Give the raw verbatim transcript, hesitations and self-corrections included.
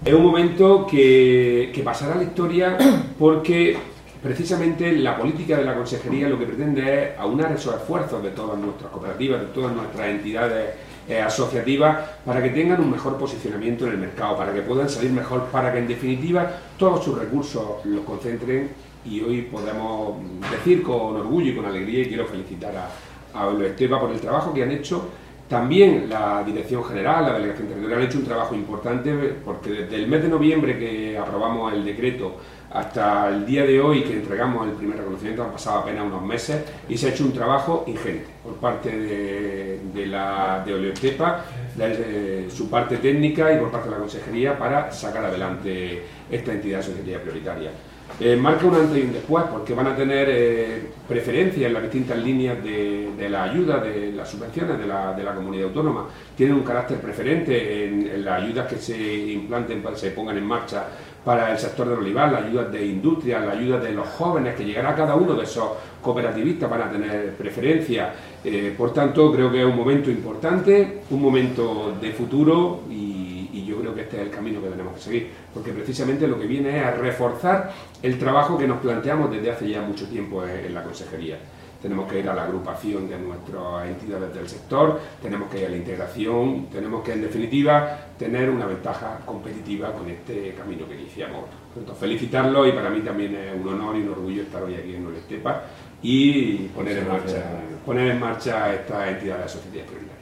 Es un momento que, que pasará a la historia porque precisamente la política de la consejería lo que pretende es aunar esos esfuerzos de todas nuestras cooperativas, de todas nuestras entidades eh, asociativas, para que tengan un mejor posicionamiento en el mercado, para que puedan salir mejor, para que en definitiva todos sus recursos los concentren. Y hoy podemos decir con orgullo y con alegría, y quiero felicitar a, a Oloestepa por el trabajo que han hecho. También la Dirección General, la Delegación Territorial han hecho un trabajo importante, porque desde el mes de noviembre que aprobamos el decreto hasta el día de hoy que entregamos el primer reconocimiento han pasado apenas unos meses y se ha hecho un trabajo ingente por parte de, de la de Oloestepa, de su parte técnica y por parte de la Consejería para sacar adelante esta entidad asociativa prioritaria. Eh, marca un antes y un después porque van a tener eh, preferencia en las distintas líneas de, de la ayuda, de las subvenciones de la, de la comunidad autónoma. Tienen un carácter preferente en, en las ayudas que se implanten, se pongan en marcha para el sector del olivar, las ayudas de industria, las ayudas de los jóvenes, que llegará a cada uno de esos cooperativistas, van a tener preferencia. Eh, por tanto, creo que es un momento importante, un momento de futuro y, y yo creo que este es el camino que tenemos que seguir, porque precisamente lo que viene es a reforzar el trabajo que nos planteamos desde hace ya mucho tiempo en, en la consejería. Tenemos que ir a la agrupación de nuestras entidades del sector, tenemos que ir a la integración, tenemos que, en definitiva, tener una ventaja competitiva con este camino que iniciamos. Entonces, felicitarlo y para mí también es un honor y un orgullo estar hoy aquí en Oloestepa y poner en marcha, poner en marcha esta entidad de asociaciones prioritarias.